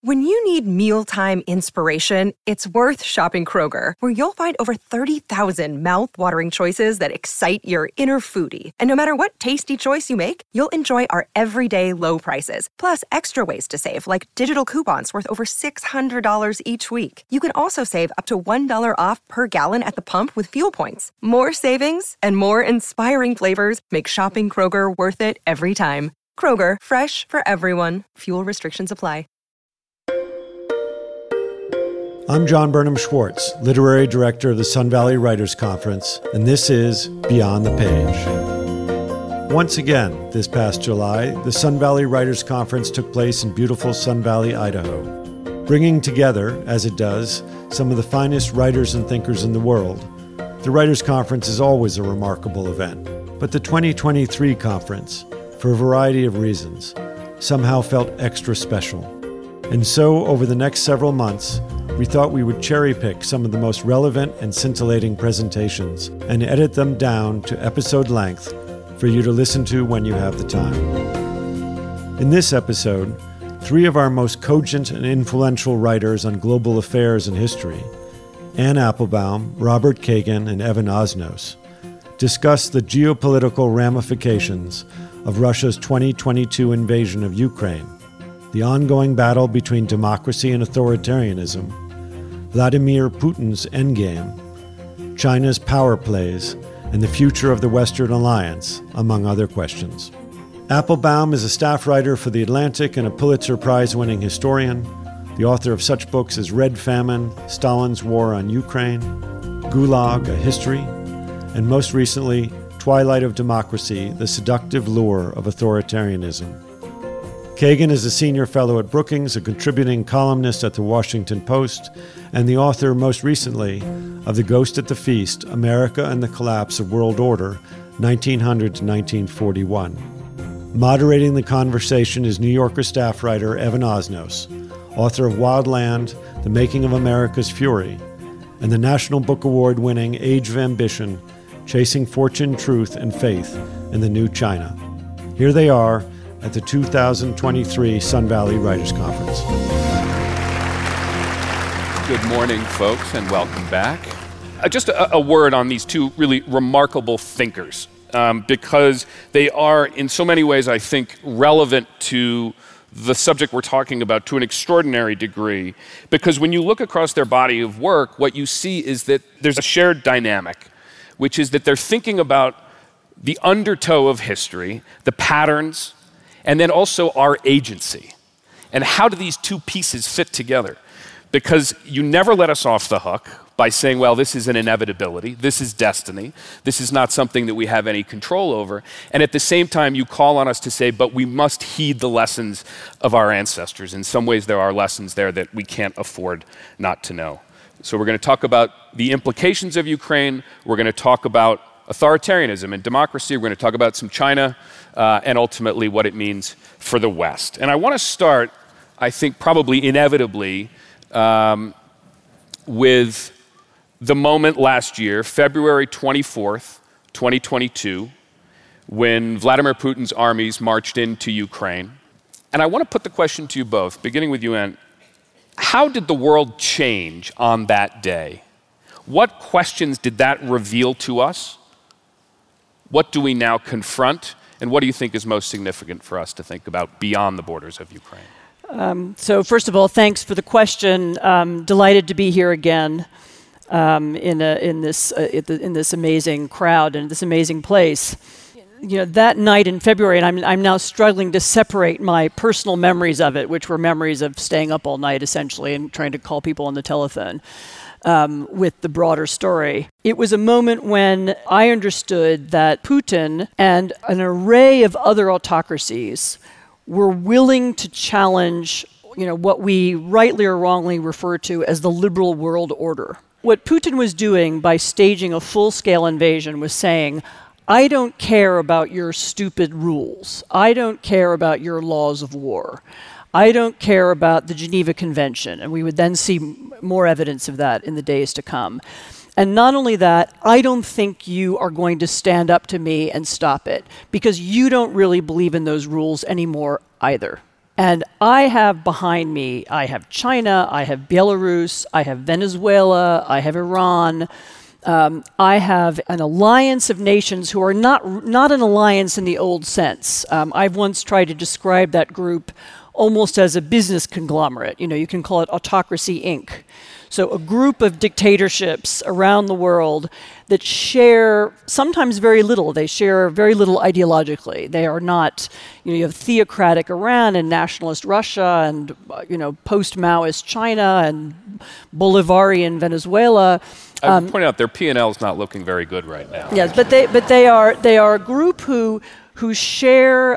When you need mealtime inspiration, it's worth shopping Kroger, where you'll find over 30,000 mouth-watering choices that excite your inner foodie. And no matter what tasty choice you make, you'll enjoy our everyday low prices, plus extra ways to save, like digital coupons worth over $600 each week. You can also save up to $1 off per gallon at the pump with fuel points. More savings and more inspiring flavors make shopping Kroger worth it every time. Kroger, fresh for everyone. Fuel restrictions apply. I'm John Burnham Schwartz, Literary Director of the Sun Valley Writers Conference, and this is Beyond the Page. Once again, this past July, the Sun Valley Writers Conference took place in beautiful Sun Valley, Idaho. Bringing together, as it does, some of the finest writers and thinkers in the world, the Writers Conference is always a remarkable event. But the 2023 conference, for a variety of reasons, somehow felt extra special. And so, over the next several months, we thought we would cherry-pick some of the most relevant and scintillating presentations and edit them down to episode length for you to listen to when you have the time. In this episode, three of our most cogent and influential writers on global affairs and history, Anne Applebaum, Robert Kagan, and Evan Osnos, discuss the geopolitical ramifications of Russia's 2022 invasion of Ukraine, the ongoing battle between democracy and authoritarianism, Vladimir Putin's endgame, China's power plays, and the future of the Western Alliance, among other questions. Applebaum is a staff writer for The Atlantic and a Pulitzer Prize-winning historian, the author of such books as Red Famine, Stalin's War on Ukraine, Gulag, A History, and most recently, Twilight of Democracy, The Seductive Lure of Authoritarianism. Kagan is a senior fellow at Brookings, a contributing columnist at The Washington Post, and the author, most recently, of The Ghost at the Feast, America and the Collapse of World Order, 1900 to 1941. Moderating the conversation is New Yorker staff writer Evan Osnos, author of Wild Land, The Making of America's Fury, and the National Book Award-winning Age of Ambition, Chasing Fortune, Truth, and Faith in the New China. Here they are at the 2023 Sun Valley Writers Conference. Good morning, folks, and welcome back. Just a word on these two really remarkable thinkers, because they are, in so many ways, I think, relevant to the subject we're talking about to an extraordinary degree. Because when you look across their body of work, what you see is that there's a shared dynamic, which is that they're thinking about the undertow of history, the patterns, and then also our agency. And how do these two pieces fit together? Because you never let us off the hook by saying, well, this is an inevitability, this is destiny, this is not something that we have any control over. And at the same time, you call on us to say, but we must heed the lessons of our ancestors. In some ways, there are lessons there that we can't afford not to know. So we're going to talk about the implications of Ukraine, we're going to talk about authoritarianism and democracy, we're going to talk about some China, and ultimately what it means for the West. And I want to start, I think probably inevitably, with the moment last year, February 24th, 2022, when Vladimir Putin's armies marched into Ukraine. And I want to put the question to you both, beginning with you, Anne. How did the world change on that day? What questions did that reveal to us? What do we now confront? And what do you think is most significant for us to think about beyond the borders of Ukraine? So first of all, thanks for the question. Delighted to be here again in this amazing crowd and this amazing place. You know, that night in February, and I'm now struggling to separate my personal memories of it, which were memories of staying up all night essentially and trying to call people on the telephone, with the broader story. It was a moment when I understood that Putin and an array of other autocracies were willing to challenge, what we rightly or wrongly refer to as the liberal world order. What Putin was doing by staging a full-scale invasion was saying, I don't care about your stupid rules. I don't care about your laws of war. I don't care about the Geneva Convention. And we would then see more evidence of that in the days to come. And not only that, I don't think you are going to stand up to me and stop it, because you don't really believe in those rules anymore either. And I have behind me, I have China, I have Belarus, I have Venezuela, I have Iran. I have an alliance of nations who are not an alliance in the old sense. I've once tried to describe that group almost as a business conglomerate. You can call it Autocracy Inc. So a group of dictatorships around the world that share sometimes very little. They share very little ideologically. They are not, you have theocratic Iran and nationalist Russia and, post-Maoist China and Bolivarian Venezuela. I would point out their P&L is not looking very good right now. Yes, but they are a group who share,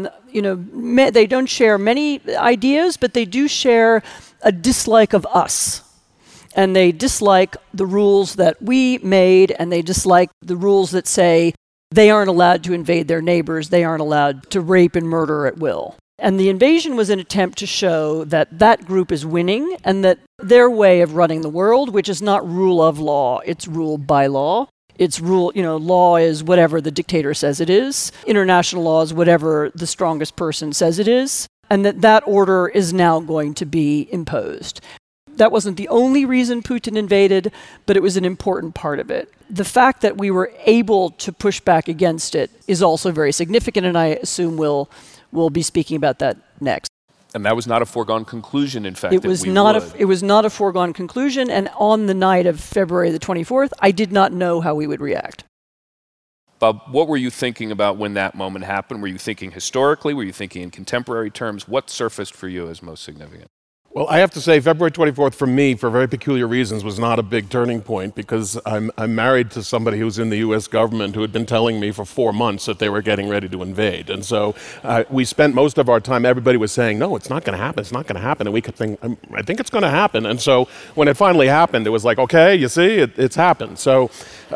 they don't share many ideas, but they do share a dislike of us. And they dislike the rules that we made, and they dislike the rules that say they aren't allowed to invade their neighbors, they aren't allowed to rape and murder at will. And the invasion was an attempt to show that that group is winning, and that their way of running the world, which is not rule of law, it's rule by law. It's rule, law is whatever the dictator says it is. International law is whatever the strongest person says it is. And that order is now going to be imposed. That wasn't the only reason Putin invaded, but it was an important part of it. The fact that we were able to push back against it is also very significant, and I assume we'll be speaking about that next. And that was not a foregone conclusion, in fact. It was not a foregone conclusion, and on the night of February the 24th, I did not know how we would react. Bob, what were you thinking about when that moment happened? Were you thinking historically? Were you thinking in contemporary terms? What surfaced for you as most significant? Well, I have to say, February 24th for me, for very peculiar reasons, was not a big turning point because I'm married to somebody who's in the U.S. government who had been telling me for 4 months that they were getting ready to invade. And so we spent most of our time, everybody was saying, no, it's not going to happen, it's not going to happen. And we could think, I think it's going to happen. And so when it finally happened, it was like, okay, you see, it's happened. So...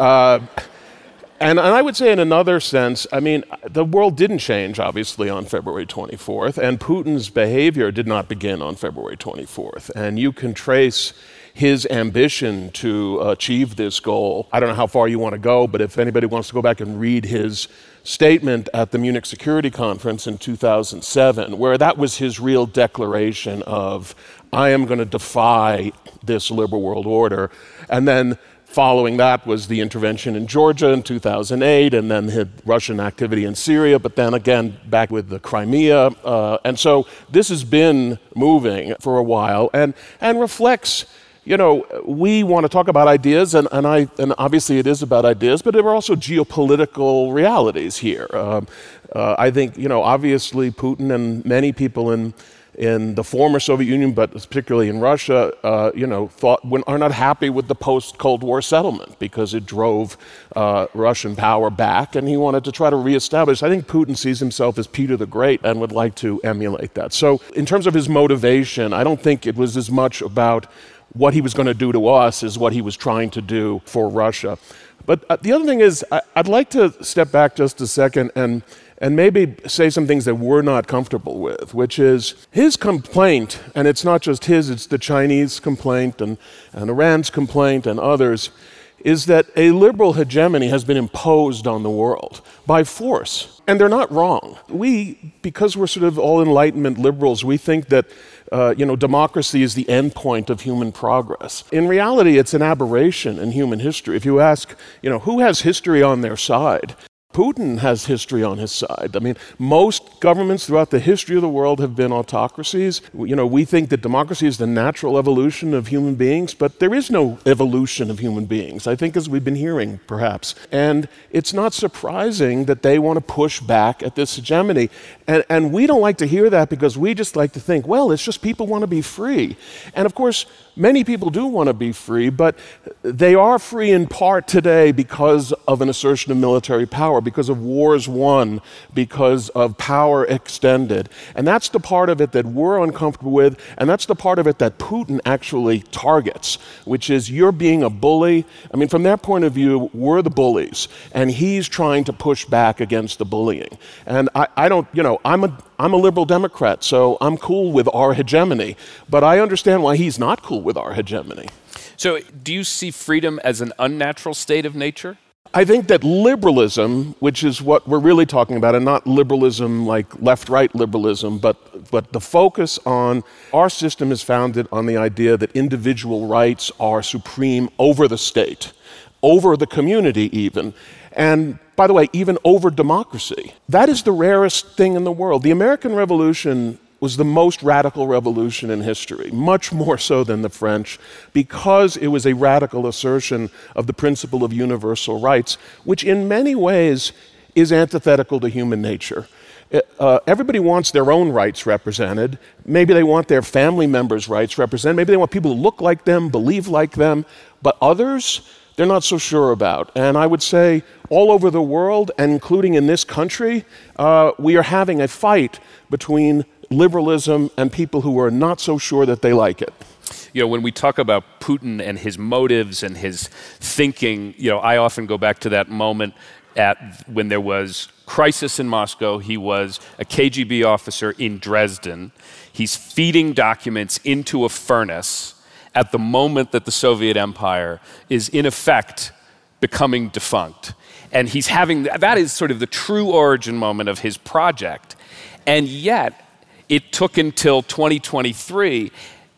And I would say in another sense, the world didn't change, obviously, on February 24th, and Putin's behavior did not begin on February 24th. And you can trace his ambition to achieve this goal. I don't know how far you want to go, but if anybody wants to go back and read his statement at the Munich Security Conference in 2007, where that was his real declaration of, I am going to defy this liberal world order, and then following that was the intervention in Georgia in 2008, and then the Russian activity in Syria, but then again back with the Crimea. And so this has been moving for a while and reflects, we want to talk about ideas, and obviously it is about ideas, but there are also geopolitical realities here. I think, obviously Putin and many people in the former Soviet Union, but particularly in Russia, are not happy with the post-Cold War settlement because it drove Russian power back, and he wanted to try to reestablish. I think Putin sees himself as Peter the Great and would like to emulate that. So in terms of his motivation, I don't think it was as much about what he was going to do to us as what he was trying to do for Russia. But the other thing is, I'd like to step back just a second and maybe say some things that we're not comfortable with, which is his complaint, and it's not just his, it's the Chinese complaint and Iran's complaint and others, is that a liberal hegemony has been imposed on the world by force. And they're not wrong. We, because we're sort of all Enlightenment liberals, we think that democracy is the end point of human progress. In reality, it's an aberration in human history. If you ask, who has history on their side? Putin has history on his side. Most governments throughout the history of the world have been autocracies. We think that democracy is the natural evolution of human beings, but there is no evolution of human beings, I think, as we've been hearing, perhaps. And it's not surprising that they want to push back at this hegemony. And we don't like to hear that because we just like to think, well, it's just people want to be free. And of course, many people do want to be free, but they are free in part today because of an assertion of military power, because of wars won, because of power extended. And that's the part of it that we're uncomfortable with, and that's the part of it that Putin actually targets, which is you're being a bully. From their point of view, we're the bullies, and he's trying to push back against the bullying. And I'm a liberal Democrat, so I'm cool with our hegemony, but I understand why he's not cool with our hegemony. So do you see freedom as an unnatural state of nature? I think that liberalism, which is what we're really talking about, and not liberalism like left-right liberalism, but the focus on our system is founded on the idea that individual rights are supreme over the state, over the community even, and by the way, even over democracy. That is the rarest thing in the world. The American Revolution was the most radical revolution in history, much more so than the French, because it was a radical assertion of the principle of universal rights, which in many ways is antithetical to human nature. Everybody wants their own rights represented. Maybe they want their family members' rights represented. Maybe they want people to look like them, believe like them, but others, they're not so sure about. And I would say all over the world, and including in this country, we are having a fight between liberalism and people who are not so sure that they like it. You know, when we talk about Putin and his motives and his thinking, you know, I often go back to that moment when there was crisis in Moscow. He was a KGB officer in Dresden. He's feeding documents into a furnace at the moment that the Soviet Empire is in effect becoming defunct. And he's having, that is sort of the true origin moment of his project. And yet, it took until 2023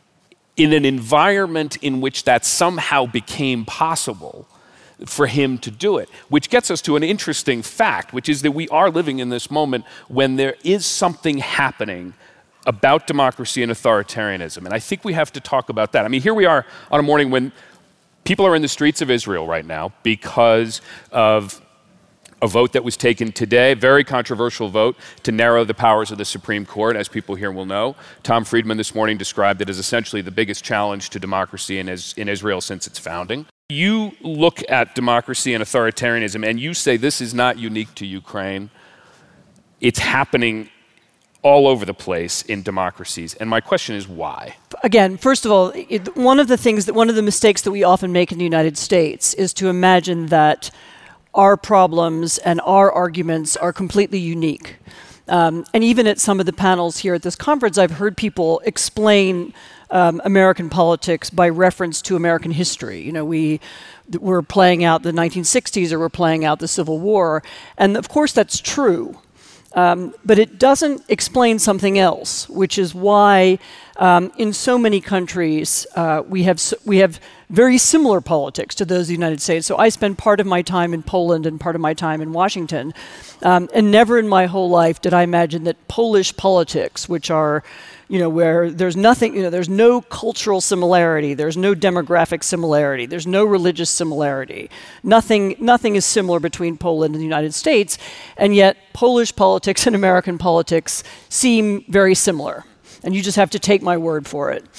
in an environment in which that somehow became possible for him to do it, which gets us to an interesting fact, which is that we are living in this moment when there is something happening about democracy and authoritarianism. And I think we have to talk about that. I mean, here we are on a morning when people are in the streets of Israel right now because of a vote that was taken today, a very controversial vote to narrow the powers of the Supreme Court, as people here will know. Tom Friedman this morning described it as essentially the biggest challenge to democracy in Israel since its founding. You look at democracy and authoritarianism and you say this is not unique to Ukraine. It's happening all over the place in democracies. And my question is why? Again, first of all, one of the mistakes that we often make in the United States is to imagine that our problems and our arguments are completely unique. And even at some of the panels here at this conference, I've heard people explain American politics by reference to American history. You know, we're playing out the 1960s or we're playing out the Civil War. And of course that's true. But it doesn't explain something else, which is why in so many countries we have very similar politics to those of the United States. So I spent part of my time in Poland and part of my time in Washington, and never in my whole life did I imagine that Polish politics, which are, you know, where there's nothing, you know, there's no cultural similarity, there's no demographic similarity, there's no religious similarity. Nothing is similar between Poland and the United States, and yet Polish politics and American politics seem very similar. And you just have to take my word for it.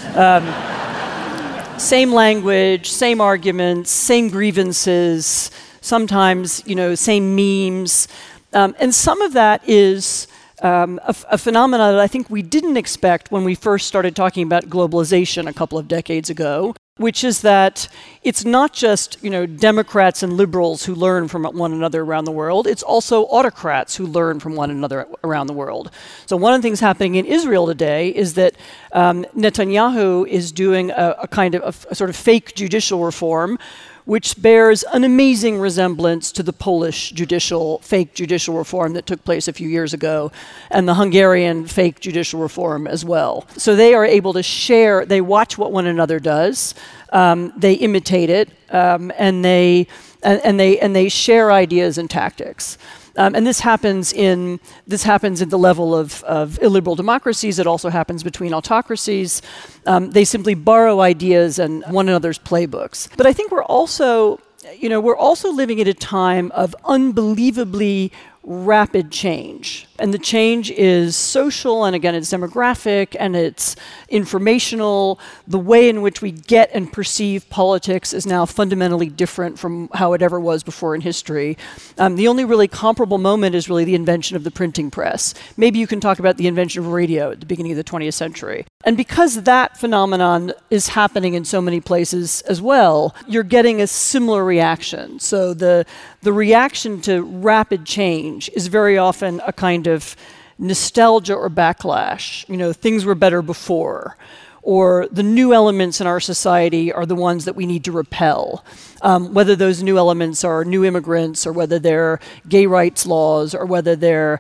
Same language, same arguments, same grievances, sometimes, you know, same memes. And some of that is a phenomenon that I think we didn't expect when we first started talking about globalization a couple of decades ago, which is that it's not just, you know, Democrats and liberals who learn from one another around the world, it's also autocrats who learn from one another around the world. So one of the things happening in Israel today is that Netanyahu is doing a kind of a sort of fake judicial reform, which bears an amazing resemblance to the Polish fake judicial reform that took place a few years ago, and the Hungarian fake judicial reform as well. So they are able to share, they watch what one another does, they imitate it, and they share ideas and tactics. And this happens in the level of illiberal democracies. It also happens between autocracies. They simply borrow ideas and one another's playbooks. But I think we're also living at a time of unbelievably rapid change. And the change is social, and again, it's demographic, and it's informational. The way in which we get and perceive politics is now fundamentally different from how it ever was before in history. The only really comparable moment is really the invention of the printing press. Maybe you can talk about the invention of radio at the beginning of the 20th century. And because that phenomenon is happening in so many places as well, you're getting a similar reaction. So the reaction to rapid change is very often a kind of nostalgia or backlash. You know, things were better before. or the new elements in our society are the ones that we need to repel. Whether those new elements are new immigrants, or whether they're gay rights laws, or whether they're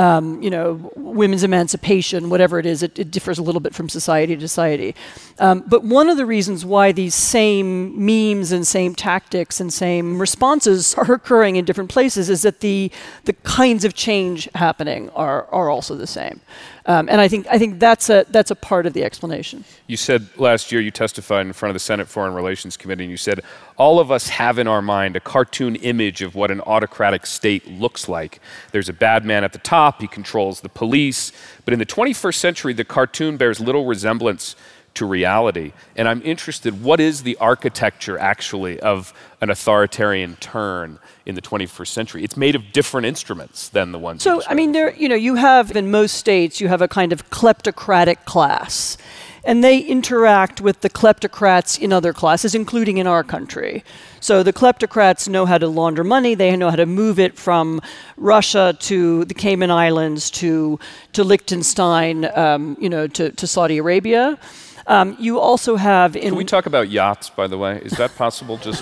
women's emancipation, whatever it is, it differs a little bit from society to society. But one of the reasons why these same memes and same tactics and same responses are occurring in different places is that the kinds of change happening are also the same. And I think that's a part of the explanation. You said last year you testified in front of the Senate Foreign Relations Committee, and you said, all of us have in our mind a cartoon image of what an autocratic state looks like. There's a bad man at the top, he controls the police, but in the 21st century, the cartoon bears little resemblance to reality. And I'm interested, what is the architecture actually of an authoritarian turn in the 21st century? It's made of different instruments than the ones. So, I mean, you have in most states, you have a kind of kleptocratic class. And they interact with the kleptocrats in other classes, including in our country. So the kleptocrats know how to launder money. They know how to move it from Russia to the Cayman Islands to Liechtenstein, to Saudi Arabia. You also have Can we talk about yachts, by the way? Is that possible? Just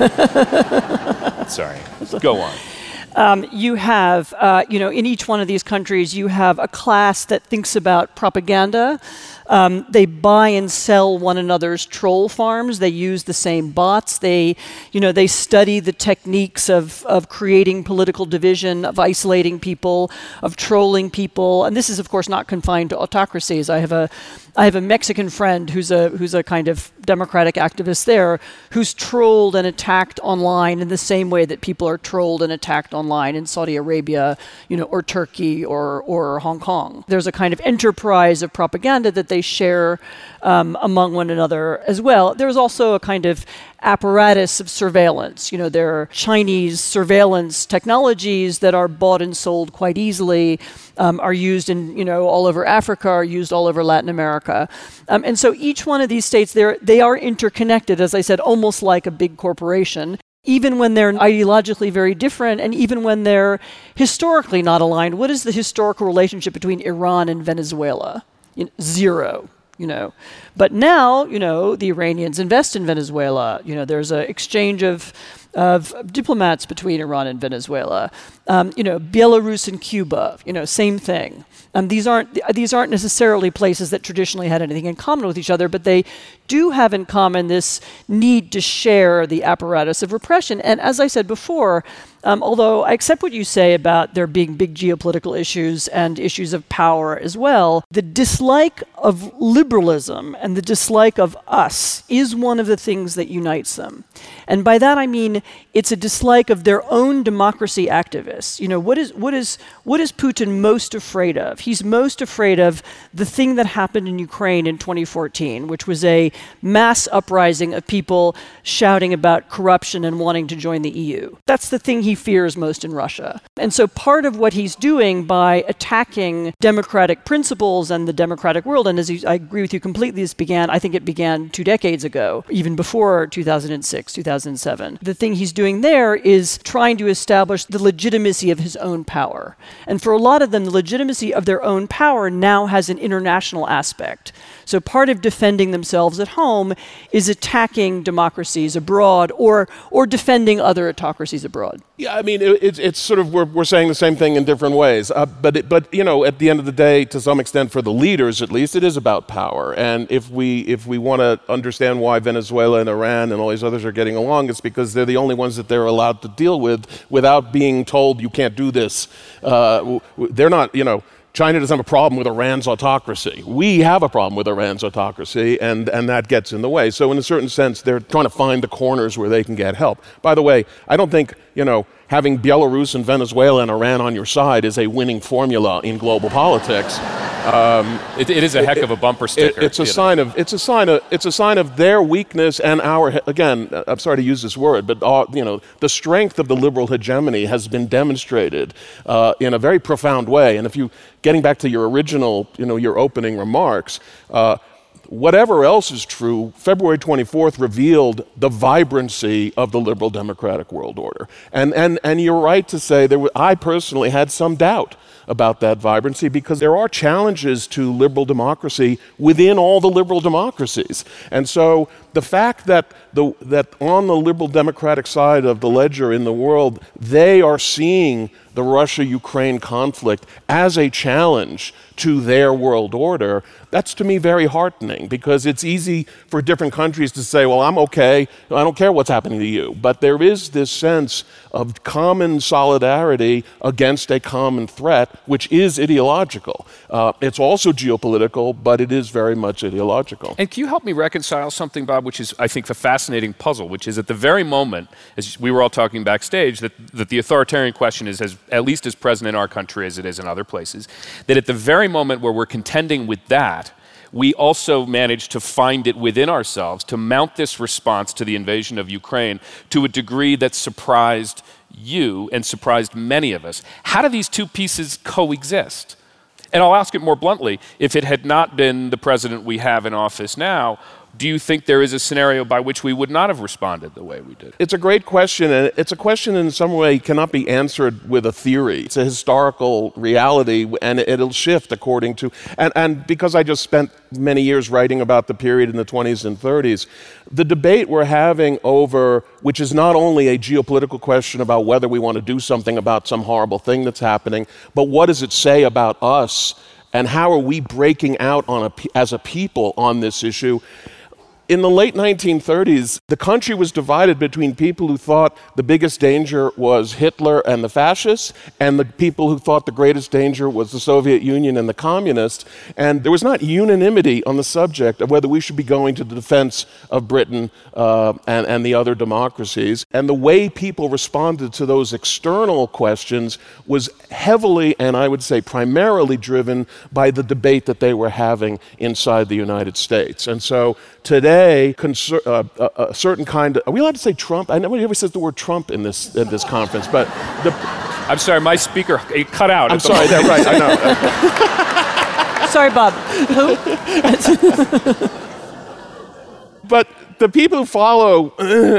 sorry. Go on. You have, in each one of these countries, you have a class that thinks about propaganda. They buy and sell one another's troll farms. They use the same bots. They study the techniques of creating political division, of isolating people, of trolling people. And this is, of course, not confined to autocracies. I have a Mexican friend who's a kind of democratic activist there, who's trolled and attacked online in the same way that people are trolled and attacked online in Saudi Arabia, or Turkey or Hong Kong. There's a kind of enterprise of propaganda that they share among one another as well. There's also a kind of apparatus of surveillance. There are Chinese surveillance technologies that are bought and sold quite easily, are used in, all over Africa, are used all over Latin America. And so each one of these states, they are interconnected, as I said, almost like a big corporation, even when they're ideologically very different and even when they're historically not aligned. What is the historical relationship between Iran and Venezuela? Zero. But now, the Iranians invest in Venezuela. There's an exchange of diplomats between Iran and Venezuela. Belarus and Cuba, same thing. These aren't necessarily places that traditionally had anything in common with each other, but they do have in common this need to share the apparatus of repression. And as I said before, although I accept what you say about there being big geopolitical issues and issues of power as well, the dislike of liberalism and the dislike of us is one of the things that unites them. And by that I mean it's a dislike of their own democracy activists. What is Putin most afraid of? He's most afraid of the thing that happened in Ukraine in 2014, which was a mass uprising of people shouting about corruption and wanting to join the EU. That's the thing he fears most in Russia. And so part of what he's doing by attacking democratic principles and the democratic world, and I agree with you completely, I think it began 2 decades ago, even before 2006, 2007. The thing he's doing there is trying to establish the legitimacy of his own power. And for a lot of them, the legitimacy of their own power now has an international aspect. So part of defending themselves at home is attacking democracies abroad or defending other autocracies abroad. Yeah, I mean, it's sort of, we're saying the same thing in different ways. But at the end of the day, to some extent, for the leaders at least, it is about power. And if we want to understand why Venezuela and Iran and all these others are getting along, it's because they're the only ones that they're allowed to deal with without being told you can't do this. They're not, China doesn't have a problem with Iran's autocracy. We have a problem with Iran's autocracy, and that gets in the way. So in a certain sense, they're trying to find the corners where they can get help. By the way, I don't think, having Belarus and Venezuela and Iran on your side is a winning formula in global politics. It is a heck of a bumper sticker. It's a sign of their weakness and our. Again, I'm sorry to use this word, but the strength of the liberal hegemony has been demonstrated in a very profound way. And getting back to your original, your opening remarks. Whatever else is true, February 24th revealed the vibrancy of the liberal democratic world order. And you're right to say I personally had some doubt about that vibrancy, because there are challenges to liberal democracy within all the liberal democracies. And so the fact that that on the liberal democratic side of the ledger in the world, they are seeing the Russia-Ukraine conflict as a challenge to their world order, that's to me very heartening, because it's easy for different countries to say, well, I'm okay, I don't care what's happening to you. But there is this sense of common solidarity against a common threat, which is ideological. It's also geopolitical, but it is very much ideological. And can you help me reconcile something, Bob, which is, I think, the fascinating puzzle, which is at the very moment, as we were all talking backstage, that the authoritarian question is at least as present in our country as it is in other places, that at the very moment where we're contending with that, we also managed to find it within ourselves to mount this response to the invasion of Ukraine to a degree that surprised you and surprised many of us. How do these two pieces coexist? And I'll ask it more bluntly, if it had not been the president we have in office now, do you think there is a scenario by which we would not have responded the way we did? It's a great question, and it's a question in some way cannot be answered with a theory. It's a historical reality, and it'll shift according to, and because I just spent many years writing about the period in the 20s and 30s, the debate we're having over, which is not only a geopolitical question about whether we want to do something about some horrible thing that's happening, but what does it say about us, and how are we breaking out as a people on this issue? In the late 1930s, the country was divided between people who thought the biggest danger was Hitler and the fascists, and the people who thought the greatest danger was the Soviet Union and the communists. And there was not unanimity on the subject of whether we should be going to the defense of Britain and the other democracies. And the way people responded to those external questions was heavily, and I would say primarily, driven by the debate that they were having inside the United States. And so today, a certain kind of, are we allowed to say Trump? I know nobody ever says the word Trump in this conference, but I'm sorry, my speaker it cut out. I'm sorry, that's right, I know. Sorry, Bob. Who? But the people who follow,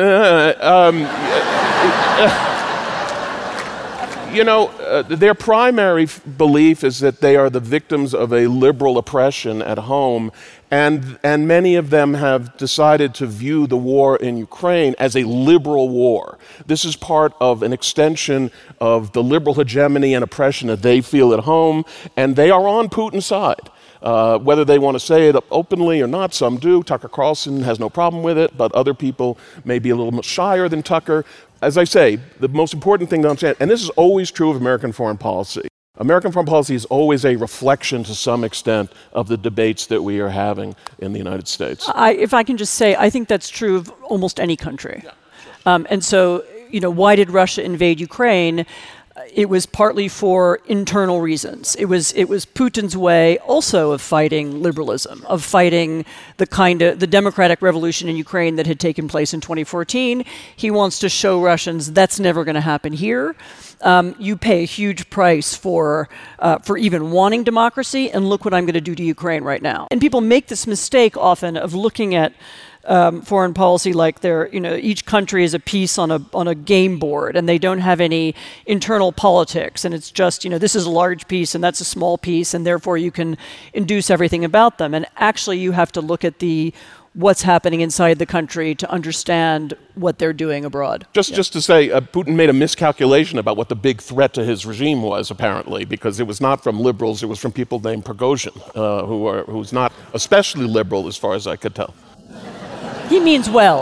their primary belief is that they are the victims of a liberal oppression at home, and many of them have decided to view the war in Ukraine as a liberal war. This is part of an extension of the liberal hegemony and oppression that they feel at home, and they are on Putin's side. Whether they want to say it openly or not, some do. Tucker Carlson has no problem with it, but other people may be a little shyer than Tucker. As I say, the most important thing to understand, and this is always true of American foreign policy, American foreign policy is always a reflection to some extent of the debates that we are having in the United States. If I can just say, I think that's true of almost any country. Yeah, sure. And so, why did Russia invade Ukraine? It was partly for internal reasons. It was Putin's way also of fighting liberalism, of fighting the democratic revolution in Ukraine that had taken place in 2014. He wants to show Russians that's never going to happen here. You pay a huge price for even wanting democracy, and look what I'm going to do to Ukraine right now. And people make this mistake often of looking at foreign policy like each country is a piece on a game board, and they don't have any internal politics, and it's just this is a large piece and that's a small piece, and therefore you can induce everything about them. And actually, you have to look at what's happening inside the country to understand what they're doing abroad. Just to say, Putin made a miscalculation about what the big threat to his regime was, apparently, because it was not from liberals, it was from people named Prigozhin, who's not especially liberal as far as I could tell. He means well.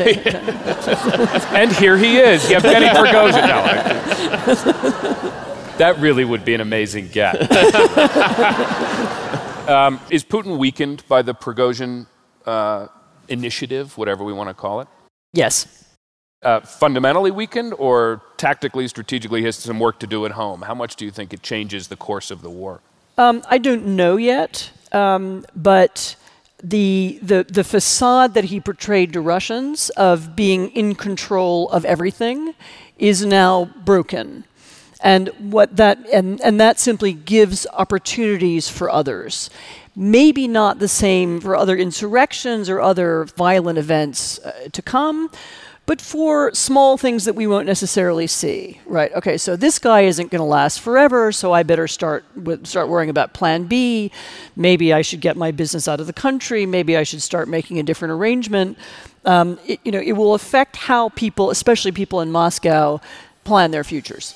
And here he is, Yevgeny Prigozhin. That really would be an amazing get. Is Putin weakened by the Prigozhin initiative, whatever we want to call it? Yes. Fundamentally weakened, or tactically, strategically, has some work to do at home? How much do you think it changes the course of the war? I don't know yet, but the facade that he portrayed to Russians of being in control of everything is now broken. And that simply gives opportunities for others. Maybe not the same for other insurrections or other violent events to come, but for small things that we won't necessarily see, right? Okay, so this guy isn't going to last forever, so I better start worrying about plan B. Maybe I should get my business out of the country. Maybe I should start making a different arrangement. It will affect how people, especially people in Moscow, plan their futures.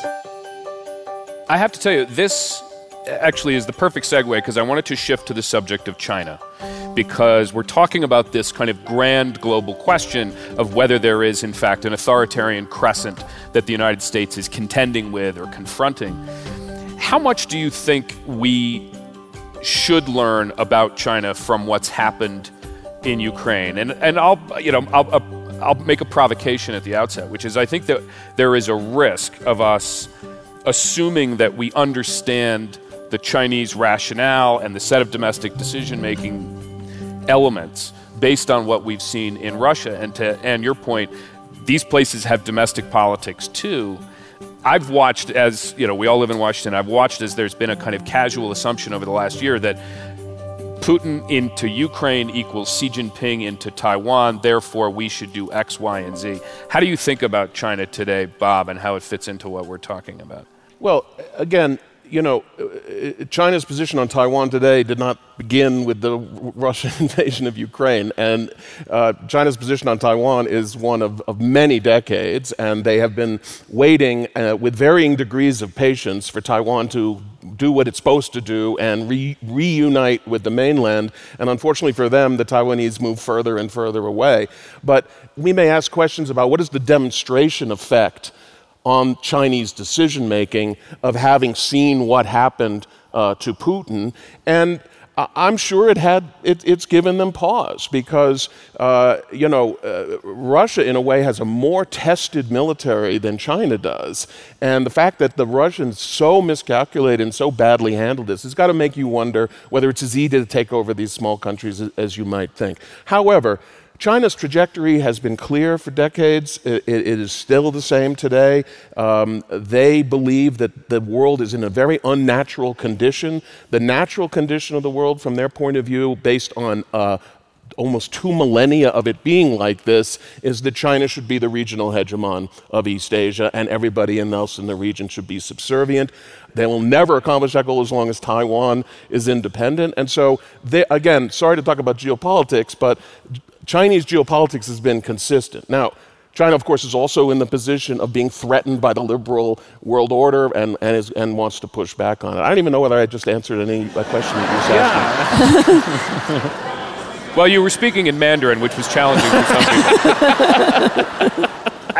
I have to tell you, this actually is the perfect segue because I wanted to shift to the subject of China, because we're talking about this kind of grand global question of whether there is, in fact, an authoritarian crescent that the United States is contending with or confronting. How much do you think we should learn about China from what's happened in Ukraine? And I'll make a provocation at the outset, which is I think that there is a risk of us assuming that we understand the Chinese rationale and the set of domestic decision-making elements based on what we've seen in Russia. And your point, these places have domestic politics too. I've watched, as we all live in Washington, I've watched as there's been a kind of casual assumption over the last year that Putin into Ukraine equals Xi Jinping into Taiwan, therefore we should do X, Y, and Z. How do you think about China today, Bob, and how it fits into what we're talking about? Well, again, China's position on Taiwan today did not begin with the Russian invasion of Ukraine. And China's position on Taiwan is one of many decades, and they have been waiting with varying degrees of patience for Taiwan to do what it's supposed to do and reunite with the mainland. And unfortunately for them, the Taiwanese move further and further away. But we may ask questions about what is the demonstration effect on Chinese decision-making of having seen what happened to Putin. And I'm sure it's given them pause because, Russia in a way has a more tested military than China does. And the fact that the Russians so miscalculated and so badly handled this has got to make you wonder whether it's as easy to take over these small countries as you might think. However, China's trajectory has been clear for decades. It is still the same today. They believe that the world is in a very unnatural condition. The natural condition of the world, from their point of view, based on almost 2 millennia of it being like this, is that China should be the regional hegemon of East Asia, and everybody else in the region should be subservient. They will never accomplish that goal as long as Taiwan is independent. And so, again, sorry to talk about geopolitics, but Chinese geopolitics has been consistent. Now, China, of course, is also in the position of being threatened by the liberal world order and wants to push back on it. I don't even know whether I just answered any question that you asked. Well, you were speaking in Mandarin, which was challenging for some people.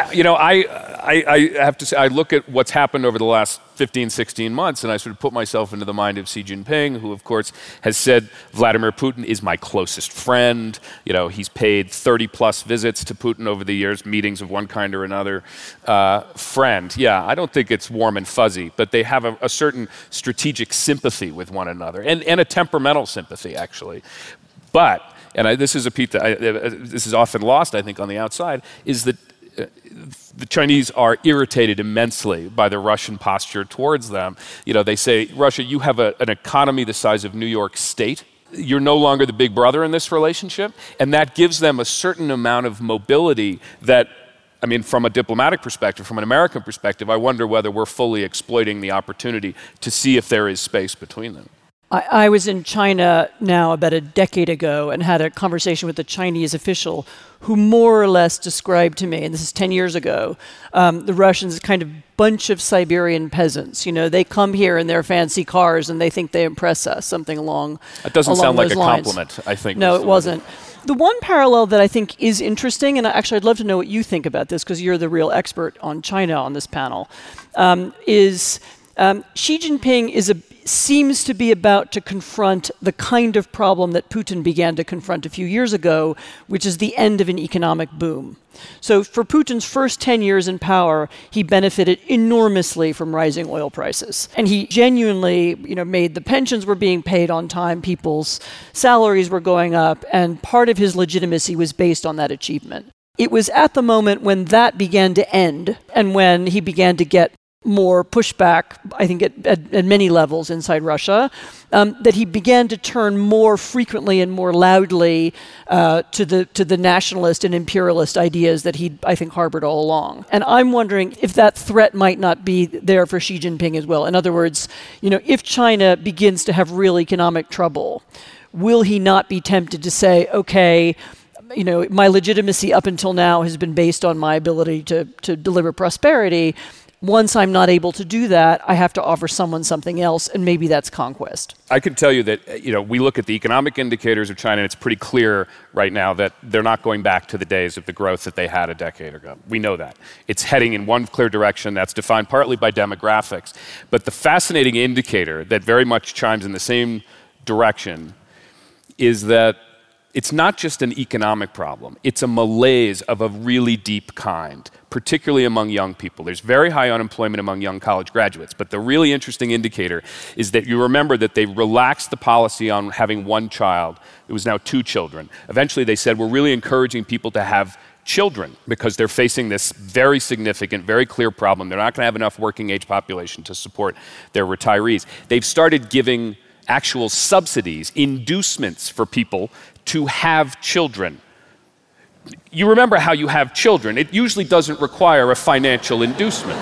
I have to say, I look at what's happened over the last 15, 16 months, and I sort of put myself into the mind of Xi Jinping, who, of course, has said Vladimir Putin is my closest friend. He's paid 30-plus visits to Putin over the years, meetings of one kind or another. Friend, yeah, I don't think it's warm and fuzzy, but they have a certain strategic sympathy with one another, and a temperamental sympathy, actually. But, and this is a piece that this is often lost, I think, on the outside, is that the Chinese are irritated immensely by the Russian posture towards them. They say, Russia, you have an economy the size of New York State. You're no longer the big brother in this relationship. And that gives them a certain amount of mobility that, from a diplomatic perspective, from an American perspective, I wonder whether we're fully exploiting the opportunity to see if there is space between them. I was in China now about a decade ago and had a conversation with a Chinese official who more or less described to me, and this is 10 years ago, the Russians as kind of bunch of Siberian peasants. They come here in their fancy cars and they think they impress us, something along those lines. That doesn't sound like a compliment, I think. No, it wasn't. The one parallel that I think is interesting, and actually I'd love to know what you think about this because you're the real expert on China on this panel, is Xi Jinping seems to be about to confront the kind of problem that Putin began to confront a few years ago, which is the end of an economic boom. So for Putin's first 10 years in power, he benefited enormously from rising oil prices. And he genuinely, made the pensions were being paid on time, people's salaries were going up, and part of his legitimacy was based on that achievement. It was at the moment when that began to end and when he began to get more pushback, I think, at many levels inside Russia, that he began to turn more frequently and more loudly to the nationalist and imperialist ideas that he, I think, harbored all along. And I'm wondering if that threat might not be there for Xi Jinping as well. In other words, if China begins to have real economic trouble, will he not be tempted to say, okay, my legitimacy up until now has been based on my ability to deliver prosperity. Once I'm not able to do that, I have to offer someone something else, and maybe that's conquest. I can tell you that, we look at the economic indicators of China, and it's pretty clear right now that they're not going back to the days of the growth that they had a decade ago. We know that. It's heading in one clear direction that's defined partly by demographics. But the fascinating indicator that very much chimes in the same direction is that it's not just an economic problem. It's a malaise of a really deep kind, particularly among young people. There's very high unemployment among young college graduates, but the really interesting indicator is that you remember that they relaxed the policy on having one child. It was now 2 children. Eventually they said, we're really encouraging people to have children because they're facing this very significant, very clear problem. They're not going to have enough working age population to support their retirees. They've started giving actual subsidies, inducements for people to have children. You remember how you have children. It usually doesn't require a financial inducement.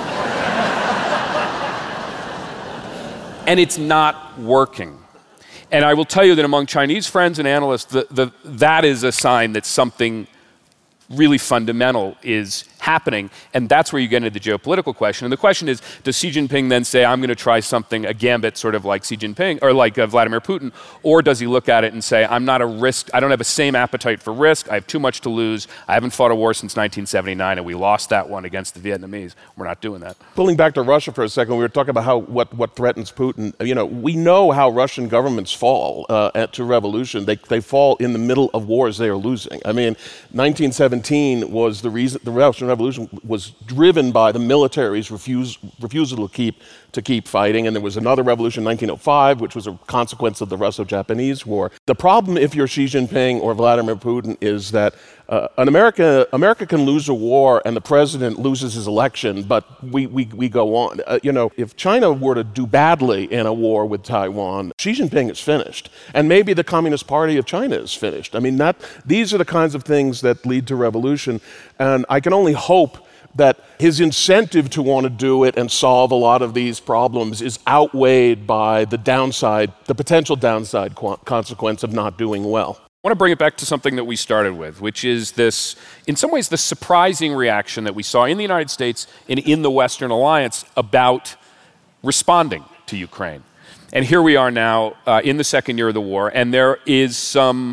And it's not working. And I will tell you that among Chinese friends and analysts, that is a sign that something really fundamental is happening, and that's where you get into the geopolitical question. And the question is, does Xi Jinping then say, I'm going to try something, a gambit sort of like Xi Jinping, or like Vladimir Putin, or does he look at it and say, I'm not a risk, I don't have the same appetite for risk, I have too much to lose, I haven't fought a war since 1979, and we lost that one against the Vietnamese. We're not doing that. Pulling back to Russia for a second, we were talking about what threatens Putin. We know how Russian governments fall to revolution. They fall in the middle of wars they are losing. I mean, 1917 was the reason the Russian Revolution was driven by the military's refusal to keep fighting, and there was another revolution in 1905, which was a consequence of the Russo-Japanese War. The problem, if you're Xi Jinping or Vladimir Putin, is that America can lose a war and the president loses his election, but we go on. If China were to do badly in a war with Taiwan, Xi Jinping is finished, and maybe the Communist Party of China is finished. I mean, these are the kinds of things that lead to revolution, and I can only hope that his incentive to want to do it and solve a lot of these problems is outweighed by the potential downside consequence of not doing well. I want to bring it back to something that we started with, which is this, in some ways, the surprising reaction that we saw in the United States and in the Western alliance about responding to Ukraine. And here we are now in the second year of the war, and there is some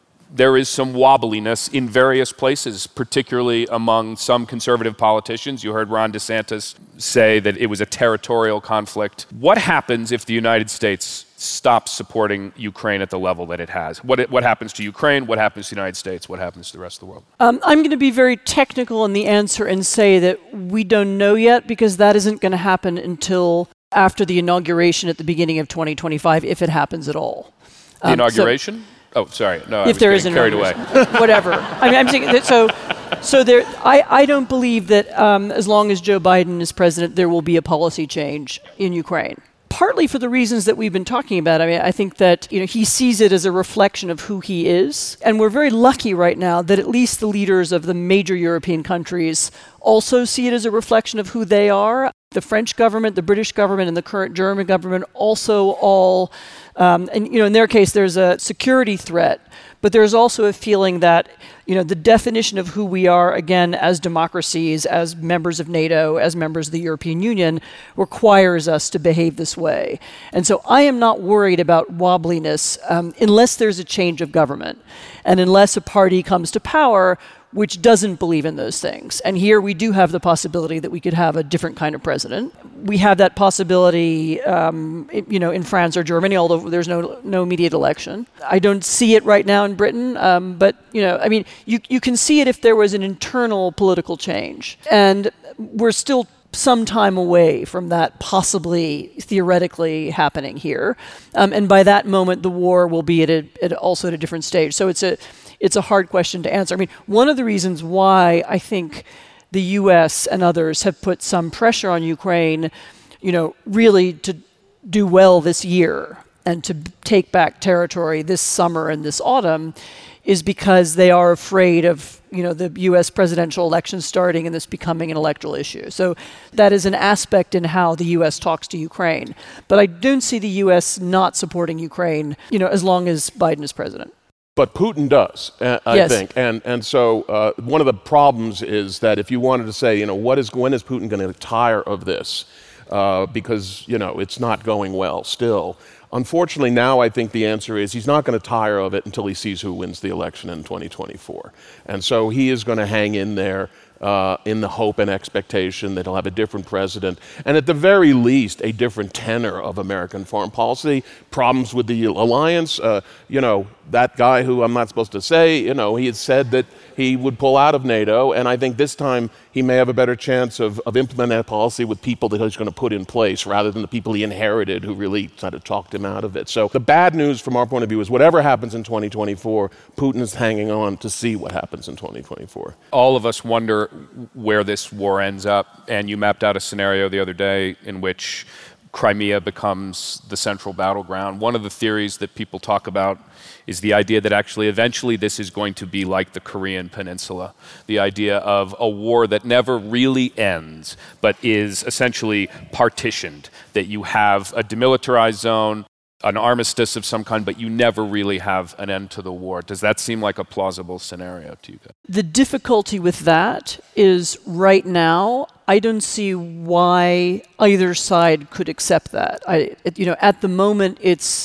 wobbliness in various places, particularly among some conservative politicians. You heard Ron DeSantis say that it was a territorial conflict. What happens if the United States stops supporting Ukraine at the level that it has? What happens to Ukraine? What happens to the United States? What happens to the rest of the world? I'm going to be very technical in the answer and say that we don't know yet, because that isn't going to happen until after the inauguration at the beginning of 2025, if it happens at all. The inauguration? Oh, sorry. No, if there is an carried away. Whatever. I'm saying that, so there. I don't believe that as long as Joe Biden is president, there will be a policy change in Ukraine. Partly for the reasons that we've been talking about. I mean, I think that he sees it as a reflection of who he is, and we're very lucky right now that at least the leaders of the major European countries also see it as a reflection of who they are. The French government, the British government, and the current German government also all, in their case, there's a security threat, but there's also a feeling that, the definition of who we are, again, as democracies, as members of NATO, as members of the European Union, requires us to behave this way. And so I am not worried about wobbliness unless there's a change of government, and unless a party comes to power which doesn't believe in those things. And here we do have the possibility that we could have a different kind of president. We have that possibility, in France or Germany, although there's no immediate election. I don't see it right now in Britain, but you can see it if there was an internal political change. And we're still some time away from that possibly theoretically happening here. And by that moment, the war will be also at a different stage. So it's a hard question to answer. I mean, one of the reasons why I think the U.S. and others have put some pressure on Ukraine, really to do well this year and to take back territory this summer and this autumn, is because they are afraid of the U.S. presidential election starting and this becoming an electoral issue. So that is an aspect in how the U.S. talks to Ukraine. But I don't see the U.S. not supporting Ukraine, as long as Biden is president. But Putin does, I think. And so one of the problems is that if you wanted to say, when is Putin going to tire of this? Because, it's not going well still. Unfortunately, now I think the answer is he's not going to tire of it until he sees who wins the election in 2024. And so he is going to hang in there in the hope and expectation that he'll have a different president, and at the very least, a different tenor of American foreign policy. Problems with the alliance, that guy who I'm not supposed to say, he had said that he would pull out of NATO, and I think this time he may have a better chance of implementing that policy with people that he's going to put in place rather than the people he inherited who really kind of talked him out of it. So the bad news from our point of view is whatever happens in 2024, Putin is hanging on to see what happens in 2024. All of us wonder where this war ends up, and you mapped out a scenario the other day in which Crimea becomes the central battleground. One of the theories that people talk about is the idea that actually eventually this is going to be like the Korean Peninsula, the idea of a war that never really ends, but is essentially partitioned, that you have a demilitarized zone, an armistice of some kind, but you never really have an end to the war. Does that seem like a plausible scenario to you guys? The difficulty with that is right now, I don't see why either side could accept that. At the moment, it's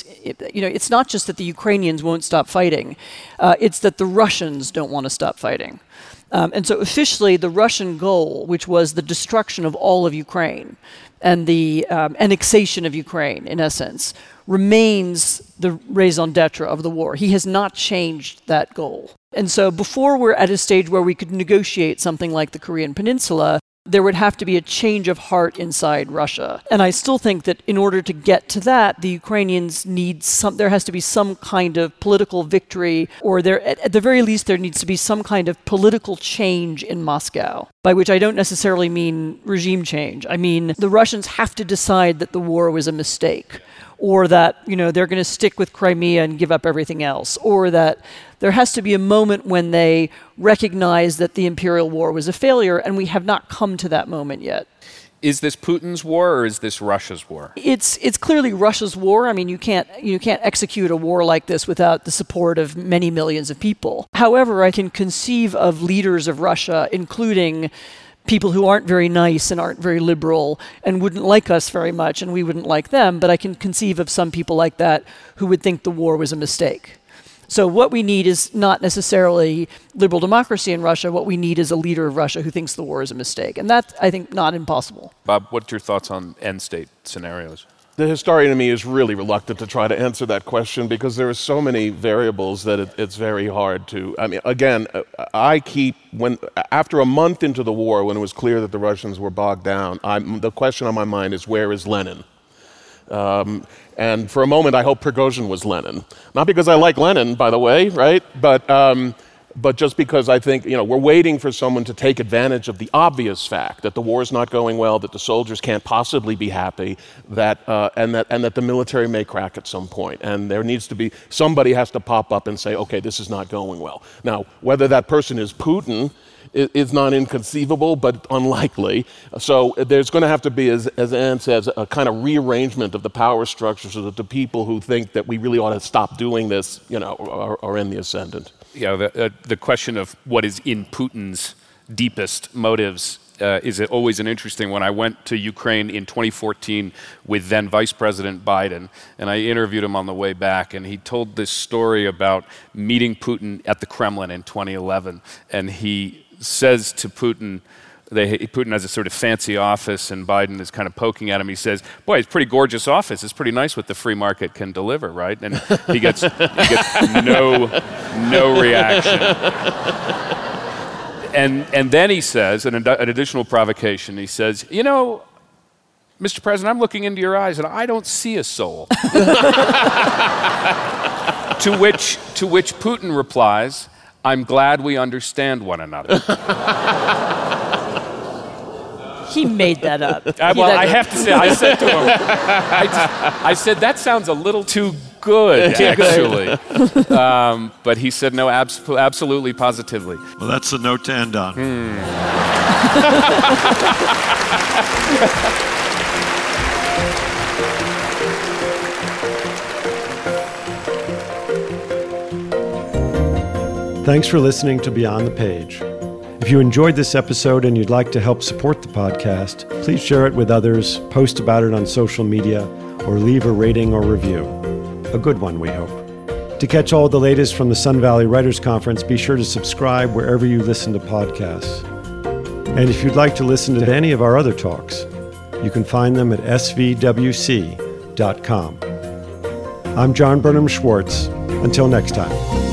not just that the Ukrainians won't stop fighting, it's that the Russians don't want to stop fighting. And so officially, the Russian goal, which was the destruction of all of Ukraine and the annexation of Ukraine, in essence, remains the raison d'etre of the war. He has not changed that goal. And so before we're at a stage where we could negotiate something like the Korean Peninsula, there would have to be a change of heart inside Russia. And I still think that in order to get to that, the Ukrainians need there has to be some kind of political victory, or at the very least, there needs to be some kind of political change in Moscow, by which I don't necessarily mean regime change. I mean, the Russians have to decide that the war was a mistake, or that, they're going to stick with Crimea and give up everything else, or that there has to be a moment when they recognize that the imperial war was a failure, and we have not come to that moment yet. Is this Putin's war or is this Russia's war? It's clearly Russia's war. I mean, you can't execute a war like this without the support of many millions of people. However, I can conceive of leaders of Russia, including people who aren't very nice and aren't very liberal and wouldn't like us very much, and we wouldn't like them, but I can conceive of some people like that who would think the war was a mistake. So what we need is not necessarily liberal democracy in Russia. What we need is a leader of Russia who thinks the war is a mistake. And that's, I think, not impossible. Bob, what's your thoughts on end state scenarios? The historian in me is really reluctant to try to answer that question because there are so many variables that it's very hard to. I mean, again, after a month into the war, when it was clear that the Russians were bogged down, the question on my mind is, where is Lenin? And for a moment, I hope Prigozhin was Lenin. Not because I like Lenin, by the way, right? But just because I think, we're waiting for someone to take advantage of the obvious fact that the war is not going well, that the soldiers can't possibly be happy, and that the military may crack at some point. And there needs to be, somebody has to pop up and say, okay, this is not going well. Now, whether that person is Putin is not inconceivable, but unlikely. So there's going to have to be, as Anne says, a kind of rearrangement of the power structure so that the people who think that we really ought to stop doing this, are in the ascendant. Yeah, the question of what is in Putin's deepest motives is always an interesting one. I went to Ukraine in 2014 with then Vice President Biden, and I interviewed him on the way back, and he told this story about meeting Putin at the Kremlin in 2011, and he says to Putin, Putin has a sort of fancy office, and Biden is kind of poking at him. He says, boy, it's a pretty gorgeous office. It's pretty nice what the free market can deliver, right? And he gets no reaction. And then he says, an additional provocation, he says, Mr. President, I'm looking into your eyes, and I don't see a soul. To which Putin replies, I'm glad we understand one another. He made that up. I have to say, I said to him, I said, that sounds a little too good, actually. But he said, no, absolutely, positively. Well, that's the note to end on. Thanks for listening to Beyond the Page. If you enjoyed this episode and you'd like to help support the podcast, please share it with others, post about it on social media, or leave a rating or review. A good one, we hope. To catch all the latest from the Sun Valley Writers Conference, be sure to subscribe wherever you listen to podcasts. And if you'd like to listen to any of our other talks, you can find them at svwc.com. I'm John Burnham Schwartz. Until next time.